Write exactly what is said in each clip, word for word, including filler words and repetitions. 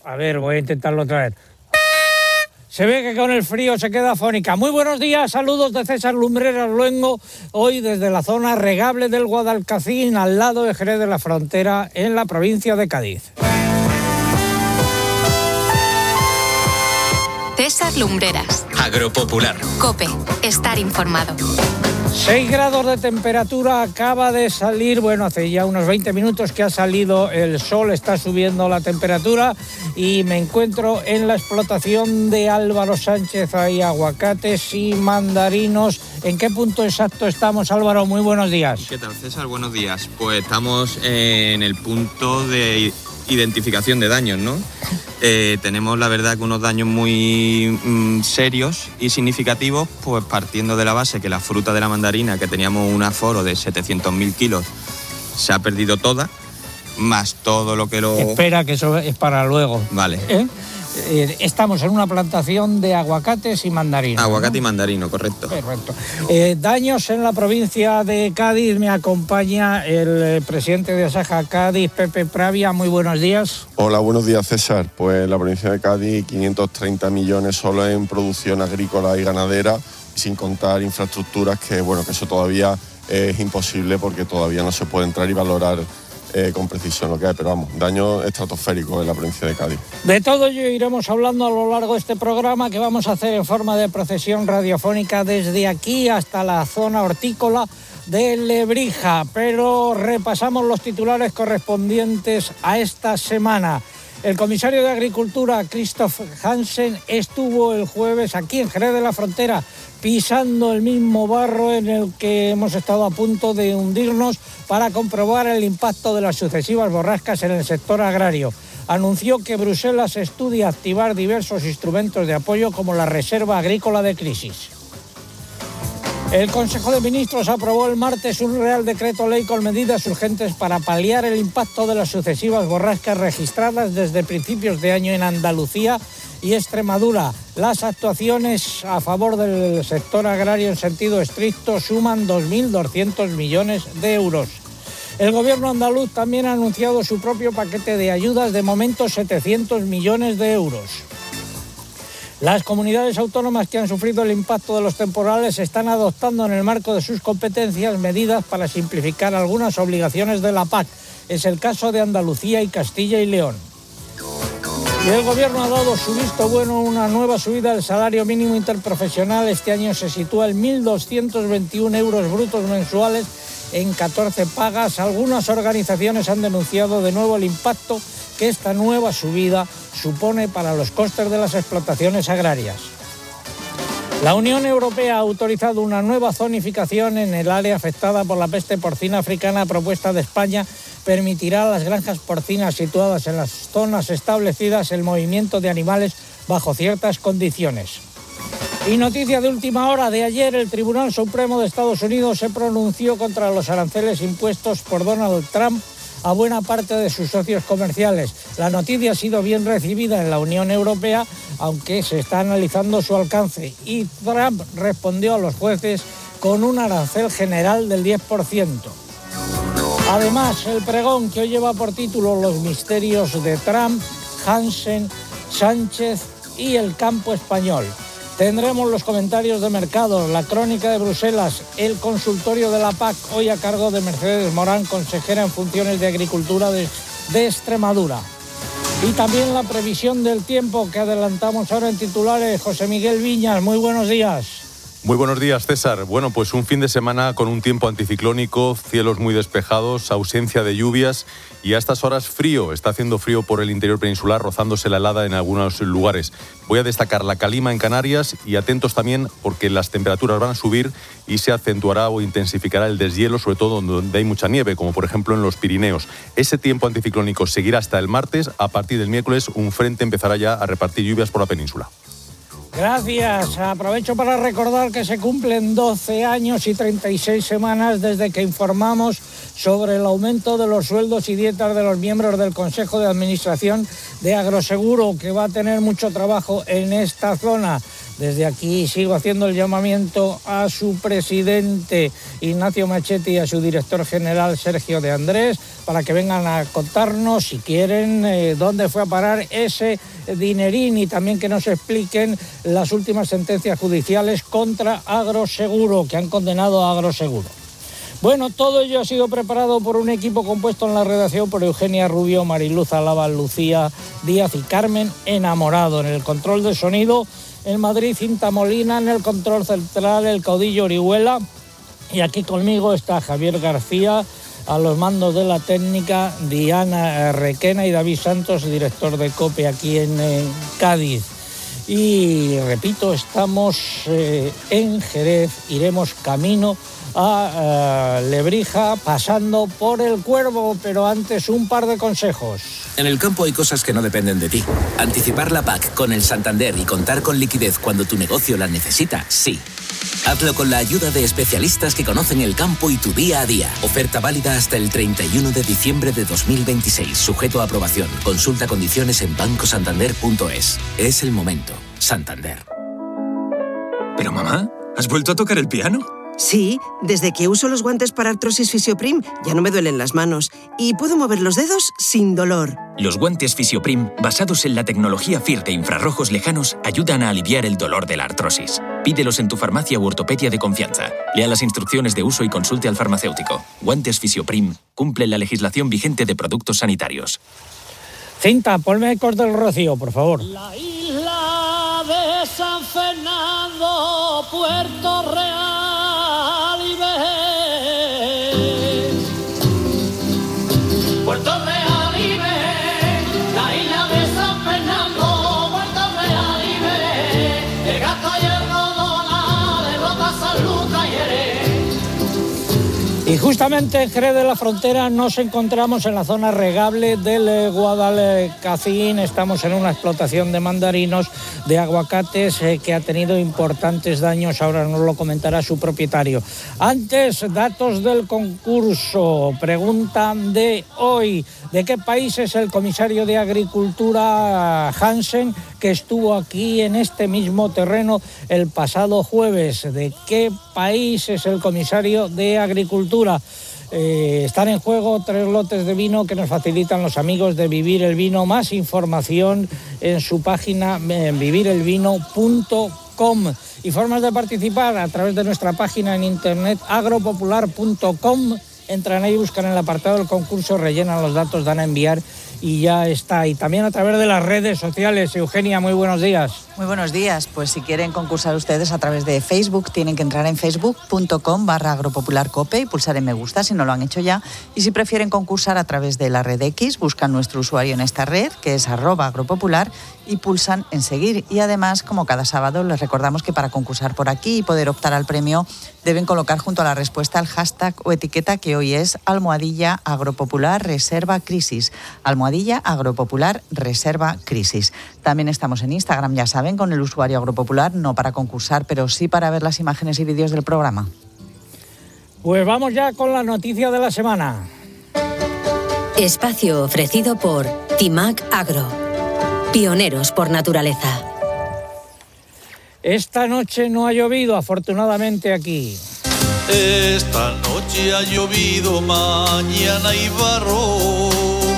A ver, voy a intentarlo otra vez. Se ve que con el frío se queda afónica. Muy buenos días, saludos de César Lumbreras Luengo, hoy desde la zona regable del Guadalcacín, al lado de Jerez de la Frontera, en la provincia de Cádiz. César Lumbreras. Agropopular. COPE. Estar informado. seis grados de temperatura, acaba de salir, bueno, hace ya unos veinte minutos que ha salido el sol, está subiendo la temperatura y me encuentro en la explotación de Álvaro Sánchez. Hay aguacates y mandarinos. ¿En qué punto exacto estamos, Álvaro? Muy buenos días. ¿Qué tal, César? Buenos días. Pues estamos en el punto de identificación de daños, ¿no? Eh, tenemos, la verdad, que unos daños muy mm, serios y significativos, pues partiendo de la base que la fruta de la mandarina, que teníamos un aforo de setecientos mil kilos, se ha perdido toda, más todo lo que lo... Espera, que eso es para luego. Vale. ¿Eh? Eh, estamos en una plantación de aguacates y mandarinos. Aguacate, ¿no? Y mandarino, correcto. Perfecto. Eh, daños en la provincia de Cádiz. Me acompaña el presidente de Asaja Cádiz, Pepe Pravia. Muy buenos días. Hola, buenos días, César. Pues la provincia de Cádiz, quinientos treinta millones solo en producción agrícola y ganadera, sin contar infraestructuras, que bueno, que eso todavía es imposible porque todavía no se puede entrar y valorar Eh, con precisión lo que hay, pero vamos, daño estratosférico en la provincia de Cádiz. De todo ello iremos hablando a lo largo de este programa, que vamos a hacer en forma de procesión radiofónica desde aquí hasta la zona hortícola de Lebrija, pero repasamos los titulares correspondientes a esta semana. El comisario de Agricultura, Christoph Hansen, estuvo el jueves aquí en Jerez de la Frontera, pisando el mismo barro en el que hemos estado a punto de hundirnos para comprobar el impacto de las sucesivas borrascas en el sector agrario. Anunció que Bruselas estudia activar diversos instrumentos de apoyo como la Reserva Agrícola de Crisis. El Consejo de Ministros aprobó el martes un Real Decreto Ley con medidas urgentes para paliar el impacto de las sucesivas borrascas registradas desde principios de año en Andalucía y Extremadura. Las actuaciones a favor del sector agrario en sentido estricto suman dos mil doscientos millones de euros. El gobierno andaluz también ha anunciado su propio paquete de ayudas, de momento setecientos millones de euros. Las comunidades autónomas que han sufrido el impacto de los temporales están adoptando en el marco de sus competencias medidas para simplificar algunas obligaciones de la P A C. Es el caso de Andalucía y Castilla y León. Y el gobierno ha dado su visto bueno a una nueva subida del salario mínimo interprofesional. Este año se sitúa en mil doscientos veintiún euros brutos mensuales en catorce pagas. Algunas organizaciones han denunciado de nuevo el impacto que esta nueva subida supone para los costes de las explotaciones agrarias. La Unión Europea ha autorizado una nueva zonificación en el área afectada por la peste porcina africana propuesta de España. Permitirá a las granjas porcinas situadas en las zonas establecidas el movimiento de animales bajo ciertas condiciones. Y noticia de última hora de ayer, el Tribunal Supremo de Estados Unidos se pronunció contra los aranceles impuestos por Donald Trump a buena parte de sus socios comerciales. La noticia ha sido bien recibida en la Unión Europea, aunque se está analizando su alcance, y Trump respondió a los jueces con un arancel general del diez por ciento. Además, el pregón que hoy lleva por título Los misterios de Trump, Hansen, Sánchez y el campo español. Tendremos los comentarios de mercado, la crónica de Bruselas, el consultorio de la P A C, hoy a cargo de Mercedes Morán, consejera en funciones de Agricultura de, de Extremadura. Y también la previsión del tiempo que adelantamos ahora en titulares. José Miguel Viñas, muy buenos días. Muy buenos días, César. Bueno, pues un fin de semana con un tiempo anticiclónico, cielos muy despejados, ausencia de lluvias y a estas horas frío. Está haciendo frío por el interior peninsular, rozándose la helada en algunos lugares. Voy a destacar la calima en Canarias y atentos también porque las temperaturas van a subir y se acentuará o intensificará el deshielo, sobre todo donde hay mucha nieve, como por ejemplo en los Pirineos. Ese tiempo anticiclónico seguirá hasta el martes. A partir del miércoles un frente empezará ya a repartir lluvias por la península. Gracias. Aprovecho para recordar que se cumplen doce años y treinta y seis semanas desde que informamos sobre el aumento de los sueldos y dietas de los miembros del Consejo de Administración de Agroseguro, que va a tener mucho trabajo en esta zona. Desde aquí sigo haciendo el llamamiento a su presidente Ignacio Machetti y a su director general Sergio de Andrés para que vengan a contarnos, si quieren, eh, dónde fue a parar ese dinerín y también que nos expliquen las últimas sentencias judiciales contra Agroseguro, que han condenado a Agroseguro. Bueno, todo ello ha sido preparado por un equipo compuesto en la redacción por Eugenia Rubio, Mariluz Alaba, Lucía Díaz y Carmen Enamorado. En el control de sonido, en Madrid, Cinta Molina, en el control central, el caudillo Orihuela. Y aquí conmigo está Javier García, a los mandos de la técnica, Diana Requena y David Santos, director de COPE aquí en, en Cádiz. Y repito, estamos eh, en Jerez, iremos camino a uh, Lebrija, pasando por el Cuervo, pero antes un par de consejos. En el campo hay cosas que no dependen de ti. Anticipar la P A C con el Santander y contar con liquidez cuando tu negocio la necesita, sí. Hazlo con la ayuda de especialistas que conocen el campo y tu día a día. Oferta válida hasta el treinta y uno de diciembre de dos mil veintiséis, sujeto a aprobación. Consulta condiciones en banco santander punto es. Es el momento. Santander. Pero mamá, ¿has vuelto a tocar el piano? Sí, desde que uso los guantes para artrosis Fisioprim ya no me duelen las manos y puedo mover los dedos sin dolor. Los guantes Fisioprim, basados en la tecnología F I R de infrarrojos lejanos, ayudan a aliviar el dolor de la artrosis. Pídelos en tu farmacia u ortopedia de confianza. Lea las instrucciones de uso y consulte al farmacéutico. Guantes Fisioprim cumplen la legislación vigente de productos sanitarios. Cinta, ponme Ecos del Rocío, por favor. La isla de San Fernando, Puerto Real y ves. Puerto Real y ves. La isla de San Fernando, Puerto Real y ves. El gato y el rodona, de Rota, San Lucas y Jerez. Y justamente en Jerez de la Frontera nos encontramos en la zona regable del Guadalcacín. Estamos en una explotación de mandarinos, de aguacates, eh, que ha tenido importantes daños. Ahora nos lo comentará su propietario. Antes, datos del concurso. Pregunta de hoy. ¿De qué país es el comisario de Agricultura Hansen, que estuvo aquí en este mismo terreno el pasado jueves? ¿De qué país es el comisario de Agricultura? Eh, están en juego tres lotes de vino que nos facilitan los amigos de Vivir el Vino. Más información en su página en vivir el vino punto com. Y formas de participar a través de nuestra página en internet agropopular punto com. Entran ahí, buscan en el apartado del concurso, rellenan los datos, dan a enviar y ya está. Y también a través de las redes sociales. Eugenia, muy buenos días. Muy buenos días. Pues si quieren concursar ustedes a través de Facebook, tienen que entrar en facebook punto com barra agropopularcope y pulsar en me gusta si no lo han hecho ya. Y si prefieren concursar a través de la red X, buscan nuestro usuario en esta red, que es arroba agropopular, y pulsan en seguir. Y además, como cada sábado, les recordamos que para concursar por aquí y poder optar al premio, deben colocar junto a la respuesta el hashtag o etiqueta, que hoy es almohadilla agropopular reserva crisis. Almohadilla agropopular reserva crisis. También estamos en Instagram, ya saben, con el usuario agropopular, no para concursar, pero sí para ver las imágenes y vídeos del programa. Pues vamos ya con la noticia de la semana. Espacio ofrecido por Timac Agro. Pioneros por naturaleza. Esta noche no ha llovido, afortunadamente, aquí. Esta noche ha llovido, mañana hay barro.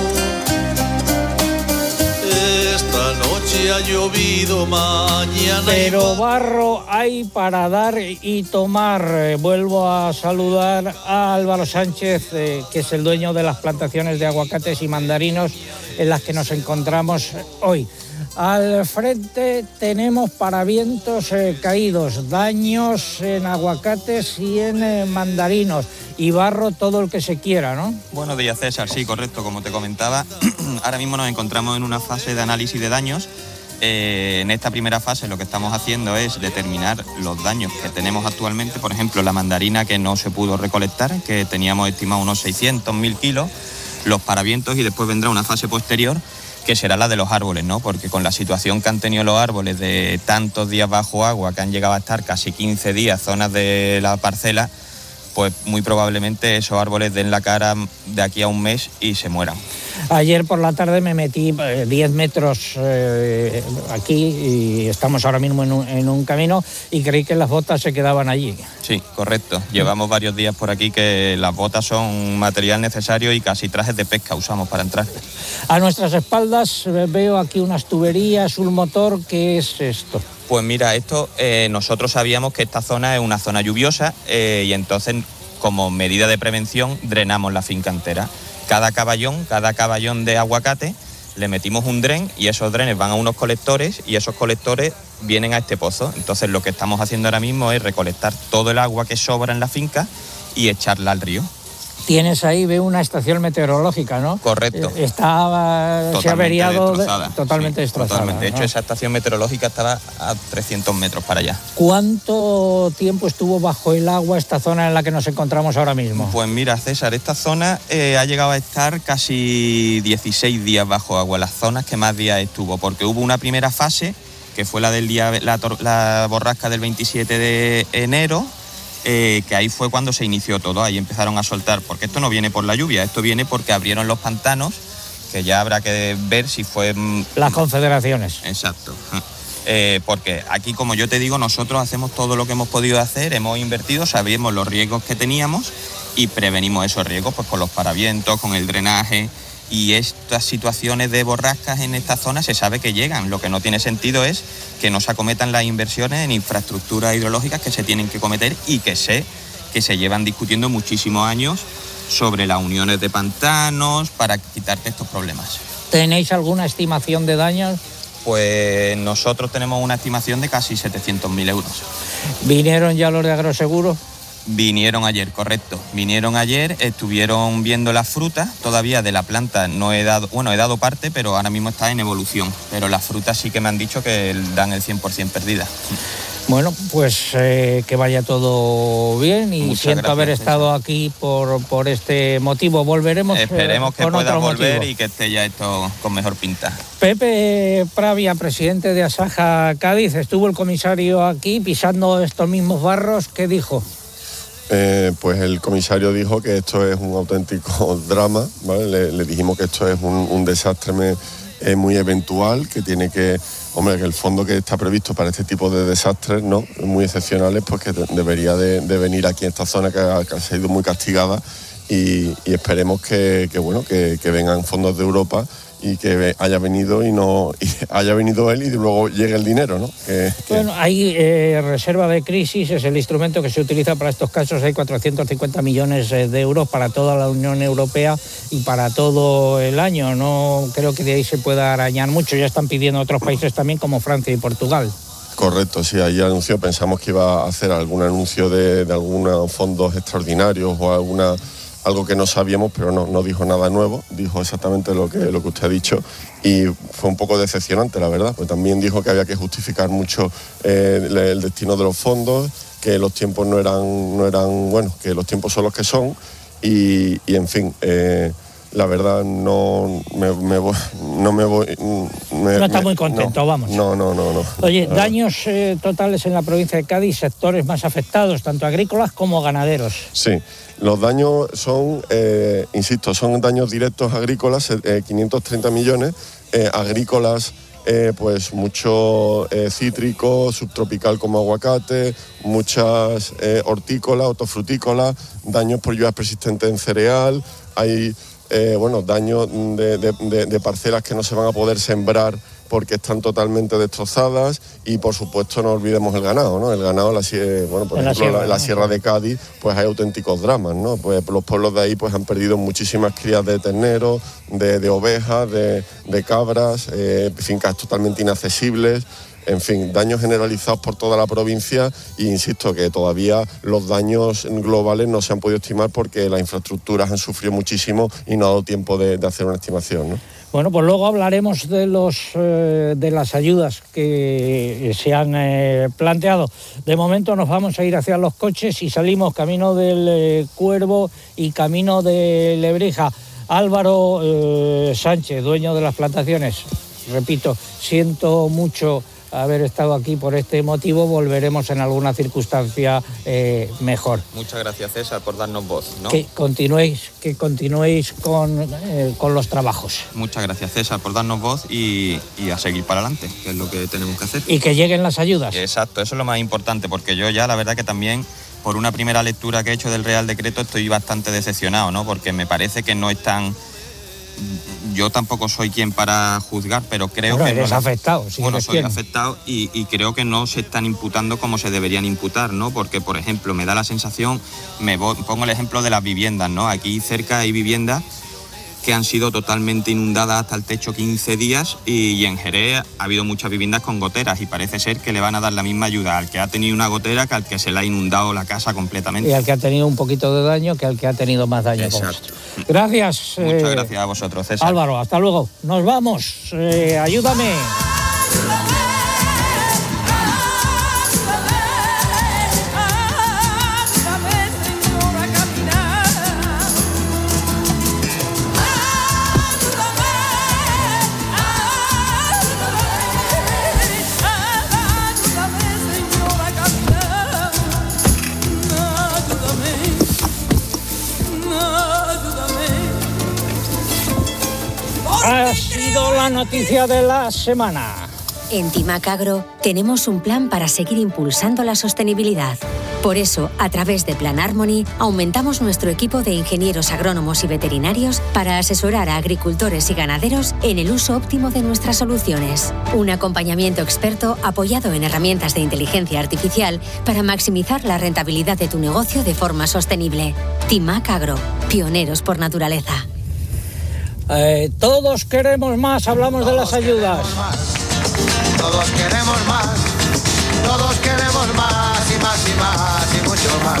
Esta noche ha llovido, mañana hay Pero barro hay para dar y tomar. Eh, vuelvo a saludar a Álvaro Sánchez, eh, que es el dueño de las plantaciones de aguacates y mandarinos en las que nos encontramos hoy. Al frente tenemos paravientos eh, caídos, daños en aguacates y en eh, mandarinos, y barro todo el que se quiera, ¿no? Buenos días, César. Sí, correcto, como te comentaba. Ahora mismo nos encontramos en una fase de análisis de daños. Eh, en esta primera fase lo que estamos haciendo es determinar los daños que tenemos actualmente. Por ejemplo, la mandarina que no se pudo recolectar, que teníamos estimado unos seiscientos mil kilos, los paravientos, y después vendrá una fase posterior que será la de los árboles, ¿no? Porque con la situación que han tenido los árboles de tantos días bajo agua, que han llegado a estar casi quince días zonas de la parcela, pues muy probablemente esos árboles den la cara de aquí a un mes y se mueran. Ayer por la tarde me metí eh, diez metros eh, aquí y estamos ahora mismo en un, en un camino y creí que las botas se quedaban allí. Sí, correcto. Llevamos varios días por aquí que las botas son un material necesario y casi trajes de pesca usamos para entrar. A nuestras espaldas eh, veo aquí unas tuberías, un motor. ¿Qué es esto? Pues mira, esto eh, nosotros sabíamos que esta zona es una zona lluviosa eh, y entonces como medida de prevención drenamos la finca entera. Cada caballón, cada caballón de aguacate le metimos un dren y esos drenes van a unos colectores y esos colectores vienen a este pozo. Entonces lo que estamos haciendo ahora mismo es recolectar todo el agua que sobra en la finca y echarla al río. Tienes ahí, veo una estación meteorológica, ¿no? Correcto. Está, se ha averiado, destrozada. De, totalmente sí, destrozada. Totalmente. De hecho, ¿no? Esa estación meteorológica estaba a trescientos metros para allá. ¿Cuánto tiempo estuvo bajo el agua esta zona en la que nos encontramos ahora mismo? Pues mira, César, esta zona eh, ha llegado a estar casi dieciséis días bajo agua, las zonas que más días estuvo, porque hubo una primera fase, que fue la del día, la, la borrasca del veintisiete de enero, Eh, que ahí fue cuando se inició todo, ahí empezaron a soltar, porque esto no viene por la lluvia, esto viene porque abrieron los pantanos, que ya habrá que ver si fue... Las confederaciones. Exacto. Eh, porque aquí, como yo te digo, nosotros hacemos todo lo que hemos podido hacer, hemos invertido, sabíamos los riesgos que teníamos y prevenimos esos riesgos pues con los paravientos, con el drenaje. Y estas situaciones de borrascas en esta zona se sabe que llegan. Lo que no tiene sentido es que no se acometan las inversiones en infraestructuras hidrológicas que se tienen que cometer y que sé que se llevan discutiendo muchísimos años sobre las uniones de pantanos para quitarte estos problemas. ¿Tenéis alguna estimación de daños? Pues nosotros tenemos una estimación de casi setecientos mil euros. ¿Vinieron ya los de Agroseguro? Vinieron ayer, correcto. Vinieron ayer, estuvieron viendo las frutas. Todavía de la planta no he dado, bueno, he dado parte, pero ahora mismo está en evolución. Pero las frutas sí que me han dicho que dan el cien por ciento perdida. Bueno, pues eh, que vaya todo bien y Muchas siento gracias, haber estado aquí por, por este motivo. Volveremos. Esperemos eh, que con pueda otro volver motivo. y que esté ya esto con mejor pinta. Pepe Pravia, presidente de Asaja Cádiz, estuvo el comisario aquí pisando estos mismos barros. ¿Qué dijo? Eh, pues el comisario dijo que esto es un auténtico drama, ¿vale? Le, le dijimos que esto es un, un desastre me, eh, muy eventual, que tiene que, hombre, que el fondo que está previsto para este tipo de desastres, ¿no?, muy excepcionales, pues que debería de, de venir aquí en esta zona que ha, que ha sido muy castigada y, y esperemos que, que bueno, que, que vengan fondos de Europa y que haya venido y no y haya venido él y luego llegue el dinero, ¿no? Que, que... Bueno, hay eh, reserva de crisis, es el instrumento que se utiliza para estos casos. Hay cuatrocientos cincuenta millones de euros para toda la Unión Europea y para todo el año. No creo que de ahí se pueda arañar mucho. Ya están pidiendo otros países también como Francia y Portugal. Correcto, sí, ahí anunció, pensamos que iba a hacer algún anuncio de, de algunos fondos extraordinarios o alguna... algo que no sabíamos, pero no, no dijo nada nuevo, dijo exactamente lo que, lo que usted ha dicho y fue un poco decepcionante, la verdad, pues también dijo que había que justificar mucho eh, el, el destino de los fondos, que los tiempos no eran, no eran, bueno, que los tiempos son los que son y, y en fin, eh, la verdad no me, me voy, no me voy... Me, no está me, muy contento, no, vamos. No, no, no, no. Oye, daños eh, totales en la provincia de Cádiz, sectores más afectados, tanto agrícolas como ganaderos. Sí, los daños son, eh, insisto, son daños directos agrícolas, eh, quinientos treinta millones, eh, agrícolas, eh, pues mucho eh, cítrico, subtropical como aguacate, muchas eh, hortícolas, hortofrutícolas, daños por lluvias persistentes en cereal, hay... Eh, bueno, daños de, de, de, de parcelas que no se van a poder sembrar porque están totalmente destrozadas y por supuesto no olvidemos el ganado, ¿no? El ganado, la, bueno, por en ejemplo, la sierra, la, la ¿no? sierra de Cádiz, pues hay auténticos dramas, ¿no? Pues los pueblos de ahí pues han perdido muchísimas crías de terneros, de, de ovejas, de, de cabras, eh, fincas totalmente inaccesibles. En fin, daños generalizados por toda la provincia e insisto que todavía los daños globales no se han podido estimar porque las infraestructuras han sufrido muchísimo y no ha dado tiempo de, de hacer una estimación, ¿no? Bueno, pues luego hablaremos de los eh, de las ayudas que se han eh, planteado. De momento nos vamos a ir hacia los coches y salimos camino del eh, Cuervo y camino de Lebrija. Álvaro eh, Sánchez, dueño de las plantaciones, repito, siento mucho haber estado aquí por este motivo. Volveremos en alguna circunstancia eh, mejor. Muchas gracias, César, por darnos voz, ¿no? Que continuéis, que continuéis con, eh, con los trabajos. Muchas gracias, César, por darnos voz y, y a seguir para adelante, que es lo que tenemos que hacer. Y que lleguen las ayudas. Exacto, eso es lo más importante, porque yo ya la verdad que también, por una primera lectura que he hecho del Real Decreto, estoy bastante decepcionado, ¿no? Porque me parece que no están... Yo tampoco soy quien para juzgar, pero creo bueno, que... eres no, afectado. Sí, bueno, soy quien. afectado y, y creo que no se están imputando como se deberían imputar, ¿no? Porque, por ejemplo, me da la sensación, me voy, pongo el ejemplo de las viviendas, ¿no? Aquí cerca hay viviendas que han sido totalmente inundadas hasta el techo quince días y, y en Jerez ha habido muchas viviendas con goteras y parece ser que le van a dar la misma ayuda al que ha tenido una gotera que al que se le ha inundado la casa completamente. Y al que ha tenido un poquito de daño que al que ha tenido más daño. Exacto. Gracias. Muchas eh, gracias a vosotros, César. Álvaro, hasta luego. Nos vamos. Eh, ayúdame. Ha sido la noticia de la semana. En Timac Agro tenemos un plan para seguir impulsando la sostenibilidad. Por eso, a través de Plan Harmony, aumentamos nuestro equipo de ingenieros agrónomos y veterinarios para asesorar a agricultores y ganaderos en el uso óptimo de nuestras soluciones. Un acompañamiento experto apoyado en herramientas de inteligencia artificial para maximizar la rentabilidad de tu negocio de forma sostenible. Timac Agro, pioneros por naturaleza. Eh, todos queremos más, hablamos todos de las ayudas. Todos queremos más, todos queremos más y más y más y mucho más.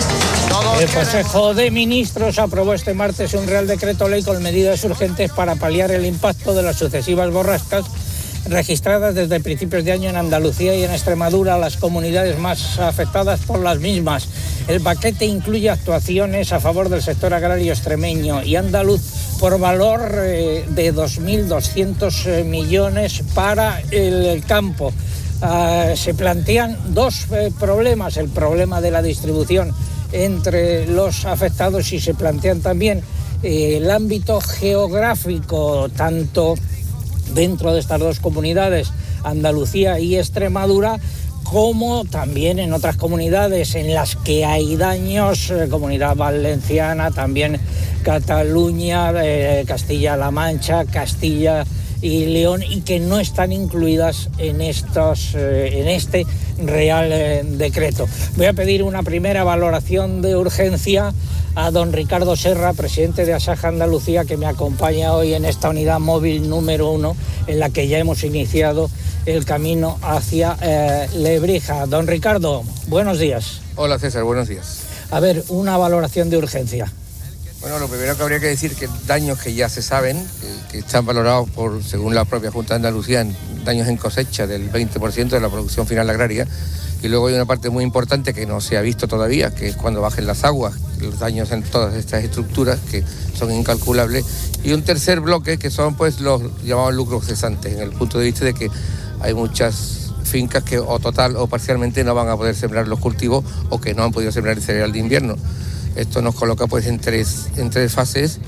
Todos El Consejo de Ministros aprobó este martes un Real Decreto Ley con medidas urgentes para paliar el impacto de las sucesivas borrascas registradas desde principios de año en Andalucía y en Extremadura, las comunidades más afectadas por las mismas. El paquete incluye actuaciones a favor del sector agrario extremeño y andaluz por valor eh, de dos mil doscientos millones para el campo. Uh, se plantean dos eh, problemas, el problema de la distribución entre los afectados y se plantean también eh, el ámbito geográfico, tanto dentro de estas dos comunidades, Andalucía y Extremadura, como también en otras comunidades en las que hay daños, eh, Comunidad Valenciana, también Cataluña, eh, Castilla-La Mancha, Castilla y León, y que no están incluidas en estos, eh, en este Real eh, Decreto. Voy a pedir una primera valoración de urgencia a don Ricardo Serra, presidente de Asaja Andalucía, que me acompaña hoy en esta unidad móvil número uno, en la que ya hemos iniciado el camino hacia eh, Lebrija. Don Ricardo, buenos días. Hola César, buenos días. A ver, una valoración de urgencia. Bueno, lo primero que habría que decir que daños que ya se saben, que, que están valorados por, según la propia Junta de Andalucía, en daños en cosecha del veinte por ciento de la producción final agraria. Y luego hay una parte muy importante que no se ha visto todavía, que es cuando bajen las aguas, los daños en todas estas estructuras que son incalculables. Y un tercer bloque que son pues los llamados lucros cesantes, en el punto de vista de que hay muchas fincas que o total o parcialmente no van a poder sembrar los cultivos o que no han podido sembrar el cereal de invierno. Esto nos coloca pues en tres, en tres fases.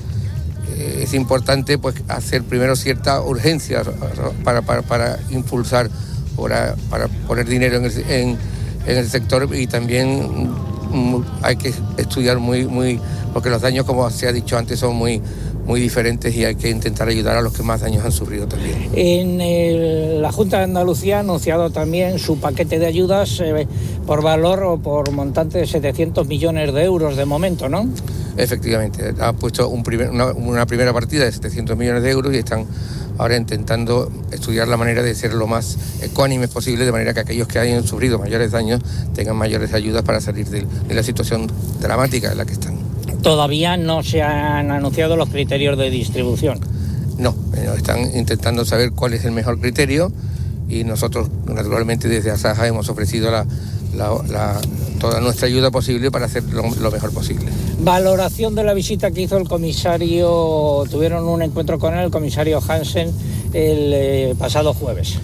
Eh, es importante pues hacer primero cierta urgencia para, para, para impulsar, para, para poner dinero en el, en, en el sector, y también mm, hay que estudiar muy, muy, porque los daños, como se ha dicho antes, son muy, muy diferentes y hay que intentar ayudar a los que más daños han sufrido también. En el, la Junta de Andalucía ha anunciado también su paquete de ayudas eh, por valor o por montante de setecientos millones de euros de momento, ¿no? Efectivamente, ha puesto un primer, una, una primera partida de setecientos millones de euros y están ahora intentando estudiar la manera de ser lo más ecuánimes posible, de manera que aquellos que hayan sufrido mayores daños tengan mayores ayudas para salir de, de la situación dramática en la que están. Todavía no se han anunciado los criterios de distribución. No, están intentando saber cuál es el mejor criterio y nosotros, naturalmente, desde Asaja hemos ofrecido la, la, la, toda nuestra ayuda posible para hacer lo, lo mejor posible. Valoración de la visita que hizo el comisario, tuvieron un encuentro con él, el comisario Hansen, el eh, pasado jueves.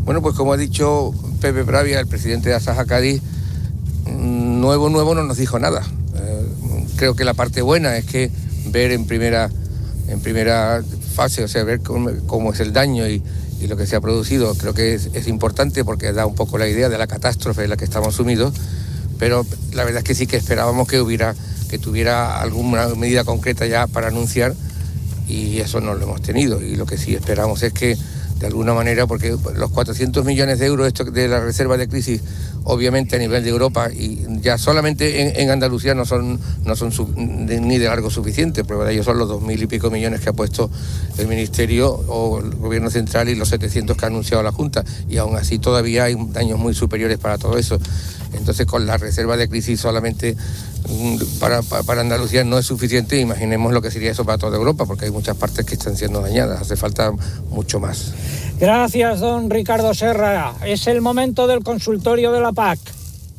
Bueno, pues como ha dicho Pepe Pravia, el presidente de Asaja Cádiz, nuevo, nuevo no nos dijo nada. Eh, creo que la parte buena es que ver en primera, en primera fase, o sea, ver cómo, cómo es el daño y, y lo que se ha producido, creo que es, es importante porque da un poco la idea de la catástrofe en la que estamos sumidos, pero la verdad es que sí que esperábamos que hubiera, que tuviera alguna medida concreta ya para anunciar, y eso no lo hemos tenido. Y lo que sí esperamos es que de alguna manera, porque los cuatrocientos millones de euros esto de la reserva de crisis, obviamente a nivel de Europa, y ya solamente en, en Andalucía no son, no son sub, de, ni de largo suficiente, prueba de ello son los dos mil y pico millones que ha puesto el Ministerio o el Gobierno Central y los setecientos que ha anunciado la Junta, y aún así todavía hay daños muy superiores para todo eso. Entonces, con la reserva de crisis solamente para, para, para Andalucía no es suficiente. Imaginemos lo que sería eso para toda Europa, porque hay muchas partes que están siendo dañadas. Hace falta mucho más. Gracias, don Ricardo Serra. Es el momento del consultorio de la P A C.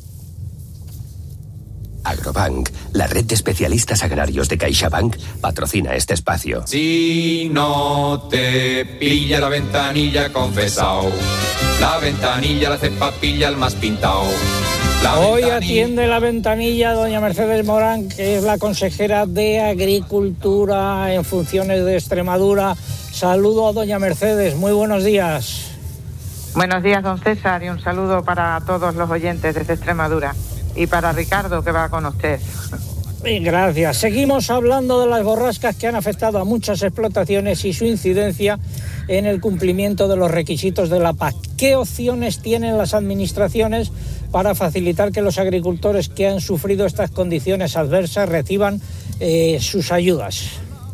Agrobank, la red de especialistas agrarios de CaixaBank, patrocina este espacio. Si no te pilla la ventanilla, confesao. La ventanilla la hace papilla el más pintao. La Hoy ventanilla... atiende la ventanilla doña Mercedes Morán, que es la consejera de Agricultura en funciones de Extremadura. Saludo a doña Mercedes, muy buenos días. Buenos días, don César, y un saludo para todos los oyentes desde Extremadura. Y para Ricardo, que va con usted. Gracias. Seguimos hablando de las borrascas que han afectado a muchas explotaciones y su incidencia en el cumplimiento de los requisitos de la P A C. ¿Qué opciones tienen las administraciones para facilitar que los agricultores que han sufrido estas condiciones adversas reciban eh, sus ayudas?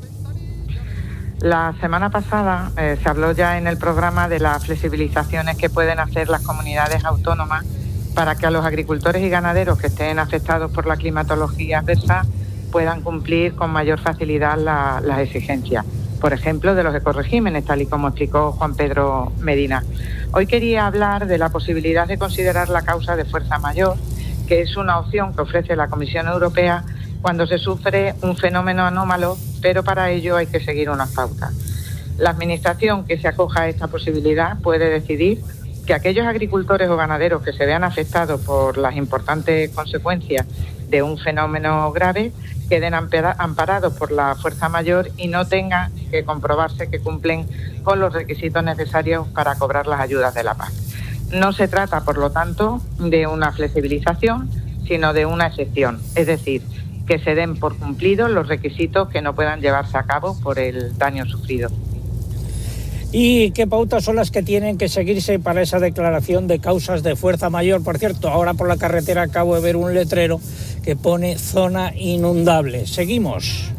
La semana pasada eh, se habló ya en el programa de las flexibilizaciones que pueden hacer las comunidades autónomas para que a los agricultores y ganaderos que estén afectados por la climatología adversa puedan cumplir con mayor facilidad la, las exigencias, por ejemplo, de los ecoregímenes, tal y como explicó Juan Pedro Medina. Hoy quería hablar de la posibilidad de considerar la causa de fuerza mayor, que es una opción que ofrece la Comisión Europea cuando se sufre un fenómeno anómalo, pero para ello hay que seguir unas pautas. La Administración que se acoja a esta posibilidad puede decidir que aquellos agricultores o ganaderos que se vean afectados por las importantes consecuencias de un fenómeno grave queden amparados por la fuerza mayor y no tengan que comprobarse que cumplen con los requisitos necesarios para cobrar las ayudas de la P A C. No se trata, por lo tanto, de una flexibilización, sino de una excepción, es decir, que se den por cumplidos los requisitos que no puedan llevarse a cabo por el daño sufrido. ¿Y qué pautas son las que tienen que seguirse para esa declaración de causas de fuerza mayor? Por cierto, ahora por la carretera acabo de ver un letrero que pone zona inundable. Seguimos.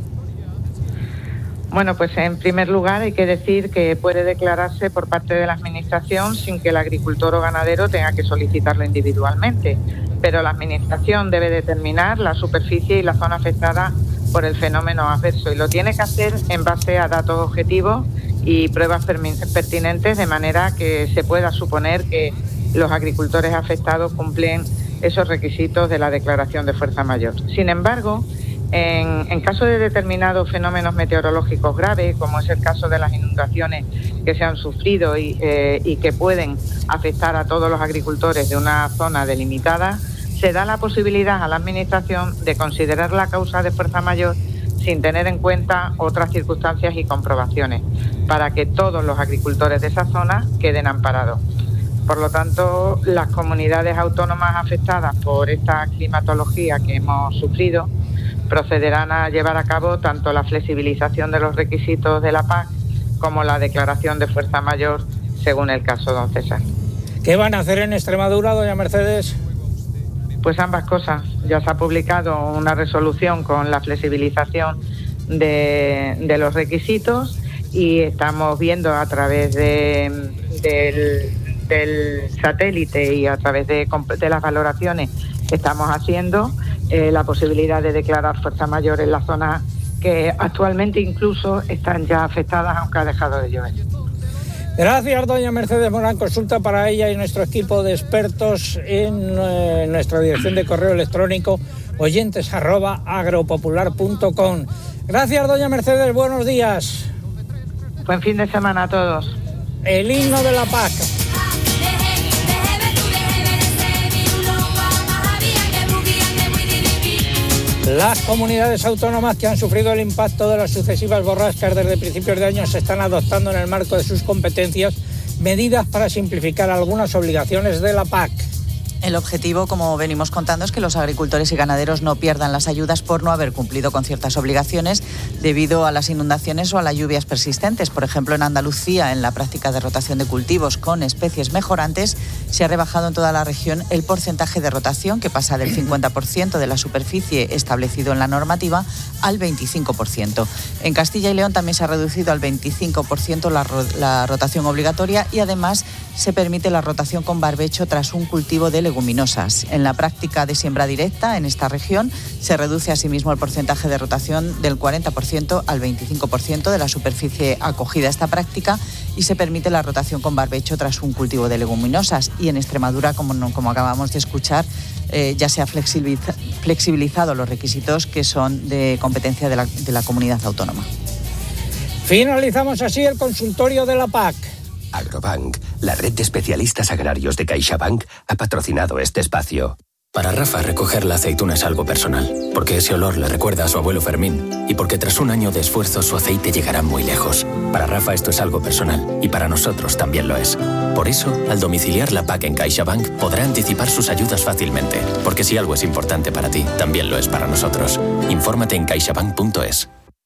Bueno, pues en primer lugar hay que decir que puede declararse por parte de la Administración sin que el agricultor o ganadero tenga que solicitarlo individualmente, pero la Administración debe determinar la superficie y la zona afectada por el fenómeno adverso y lo tiene que hacer en base a datos objetivos y pruebas pertinentes, de manera que se pueda suponer que los agricultores afectados cumplen esos requisitos de la declaración de fuerza mayor. Sin embargo, en, en caso de determinados fenómenos meteorológicos graves, como es el caso de las inundaciones que se han sufrido y, eh, y que pueden afectar a todos los agricultores de una zona delimitada, se da la posibilidad a la Administración de considerar la causa de fuerza mayor sin tener en cuenta otras circunstancias y comprobaciones, para que todos los agricultores de esa zona queden amparados. Por lo tanto, las comunidades autónomas afectadas por esta climatología que hemos sufrido procederán a llevar a cabo tanto la flexibilización de los requisitos de la P A C como la declaración de fuerza mayor, según el caso, don César. ¿Qué van a hacer en Extremadura, doña Mercedes? Pues ambas cosas. Ya se ha publicado una resolución con la flexibilización de, de los requisitos y estamos viendo a través de, del, del satélite y a través de, de las valoraciones que estamos haciendo eh, la posibilidad de declarar fuerza mayor en las zonas que actualmente incluso están ya afectadas, aunque ha dejado de llover. Gracias, doña Mercedes Morán. Consulta para ella y nuestro equipo de expertos en eh, nuestra dirección de correo electrónico oyentes arroba agropopular punto com. Gracias, doña Mercedes. Buenos días. Buen fin de semana a todos. El himno de la P A C. Las comunidades autónomas que han sufrido el impacto de las sucesivas borrascas desde principios de año están adoptando en el marco de sus competencias medidas para simplificar algunas obligaciones de la P A C. El objetivo, como venimos contando, es que los agricultores y ganaderos no pierdan las ayudas por no haber cumplido con ciertas obligaciones debido a las inundaciones o a las lluvias persistentes. Por ejemplo, en Andalucía, en la práctica de rotación de cultivos con especies mejorantes, se ha rebajado en toda la región el porcentaje de rotación, que pasa del cincuenta por ciento de la superficie establecido en la normativa al veinticinco por ciento. En Castilla y León también se ha reducido al veinticinco por ciento la, ro- la rotación obligatoria y además se permite la rotación con barbecho tras un cultivo de leguminosas. En la práctica de siembra directa en esta región se reduce asimismo el porcentaje de rotación del cuarenta por ciento al veinticinco por ciento de la superficie acogida a esta práctica y se permite la rotación con barbecho tras un cultivo de leguminosas. Y en Extremadura, como, no, como acabamos de escuchar, eh, ya se ha flexibiliza, flexibilizado los requisitos que son de competencia de la, de la comunidad autónoma. Finalizamos así el consultorio de la P A C. Agrobank, la red de especialistas agrarios de CaixaBank, ha patrocinado este espacio. Para Rafa, recoger la aceituna es algo personal, porque ese olor le recuerda a su abuelo Fermín y porque tras un año de esfuerzo su aceite llegará muy lejos. Para Rafa esto es algo personal y para nosotros también lo es. Por eso, al domiciliar la P A C en CaixaBank, podrá anticipar sus ayudas fácilmente, porque si algo es importante para ti, también lo es para nosotros. Infórmate en caixabank punto es.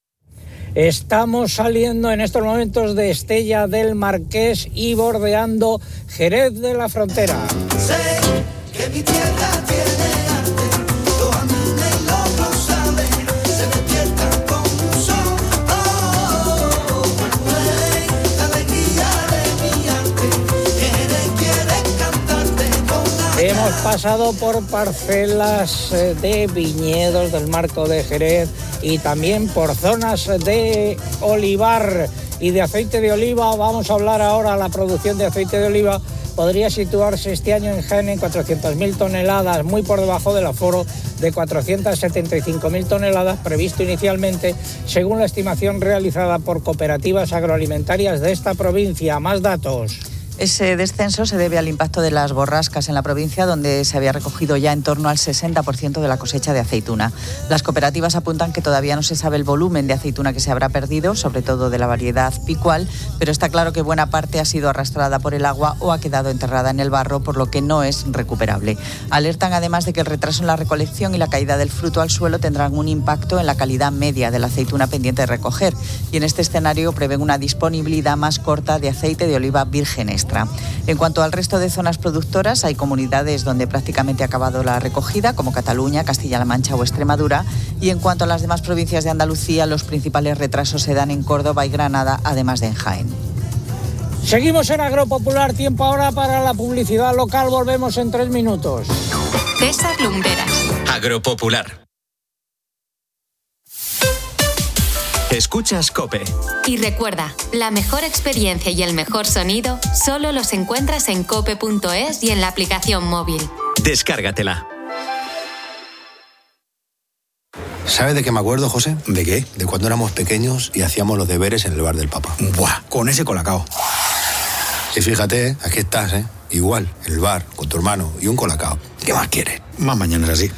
Estamos saliendo en estos momentos de Estella del Marqués y bordeando Jerez de la Frontera. Sé que mi tierra tiene arte, los andes y los rosales se despiertan con un sol. Oh, oh, oh, la alegría de mi arte, Jerez quiere cantarte con la... Hemos pasado por parcelas de viñedos del Marco de Jerez y también por zonas de olivar y de aceite de oliva. Vamos a hablar ahora. La producción de aceite de oliva podría situarse este año en Jaén en cuatrocientas mil toneladas, muy por debajo del aforo de cuatrocientas setenta y cinco mil toneladas previsto inicialmente, según la estimación realizada por cooperativas agroalimentarias de esta provincia. Más datos. Ese descenso se debe al impacto de las borrascas en la provincia, donde se había recogido ya en torno al sesenta por ciento de la cosecha de aceituna. Las cooperativas apuntan que todavía no se sabe el volumen de aceituna que se habrá perdido, sobre todo de la variedad picual, pero está claro que buena parte ha sido arrastrada por el agua o ha quedado enterrada en el barro, por lo que no es recuperable. Alertan además de que el retraso en la recolección y la caída del fruto al suelo tendrán un impacto en la calidad media de la aceituna pendiente de recoger, y en este escenario prevén una disponibilidad más corta de aceite de oliva virgen extra. En cuanto al resto de zonas productoras, hay comunidades donde prácticamente ha acabado la recogida, como Cataluña, Castilla-La Mancha o Extremadura, y en cuanto a las demás provincias de Andalucía, los principales retrasos se dan en Córdoba y Granada, además de en Jaén. Seguimos en Agropopular, tiempo ahora para la publicidad local, volvemos en tres minutos. César Lumbreras. Agropopular. Escuchas COPE. Y recuerda, la mejor experiencia y el mejor sonido solo los encuentras en cope punto es y en la aplicación móvil. Descárgatela. ¿Sabes de qué me acuerdo, José? ¿De qué? De cuando éramos pequeños y hacíamos los deberes en el bar del Papa. Buah, con ese colacao. Y fíjate, aquí estás, ¿eh? Igual, en el bar, con tu hermano y un colacao. ¿Qué más quieres? Más mañanas así.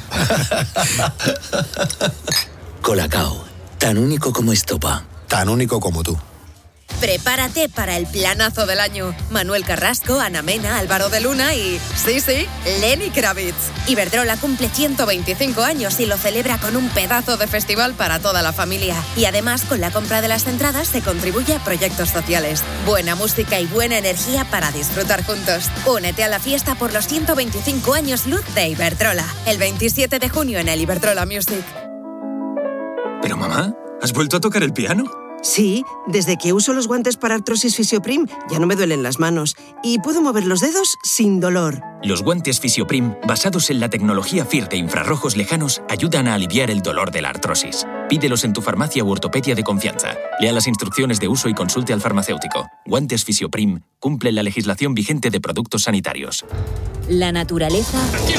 Colacao. Tan único como estopa. Tan único como tú. Prepárate para el planazo del año. Manuel Carrasco, Ana Mena, Álvaro de Luna y, sí, sí, Lenny Kravitz. Iberdrola cumple ciento veinticinco años y lo celebra con un pedazo de festival para toda la familia. Y además, con la compra de las entradas se contribuye a proyectos sociales. Buena música y buena energía para disfrutar juntos. Únete a la fiesta por los ciento veinticinco años luz de Iberdrola. El veintisiete de junio en el Iberdrola Music. Pero mamá, ¿has vuelto a tocar el piano? Sí, desde que uso los guantes para artrosis Fisioprim ya no me duelen las manos y puedo mover los dedos sin dolor. Los guantes Fisioprim, basados en la tecnología F I R de infrarrojos lejanos, ayudan a aliviar el dolor de la artrosis. Pídelos en tu farmacia u ortopedia de confianza. Lea las instrucciones de uso y consulte al farmacéutico. Guantes Fisioprim cumplen la legislación vigente de productos sanitarios. La naturaleza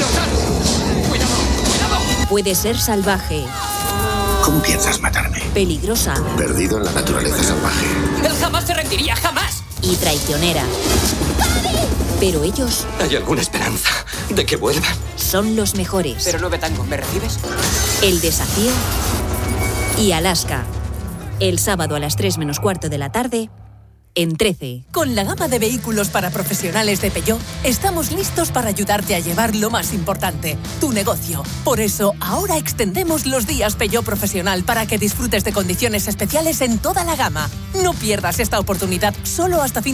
puede ser salvaje. ¿Cómo piensas matarme? Peligrosa. Perdido en la naturaleza salvaje. Él jamás se rendiría, jamás. Y traicionera. Pero ellos ¿Hay alguna esperanza de que vuelvan. Son los mejores. Pero no Betango, ¿me recibes? El Desafío y Alaska. El sábado a las tres menos cuarto de la tarde en trece. Con la gama de vehículos para profesionales de Peugeot, estamos listos para ayudarte a llevar lo más importante, tu negocio. Por eso, ahora extendemos los días Peugeot Profesional para que disfrutes de condiciones especiales en toda la gama. No pierdas esta oportunidad solo hasta fin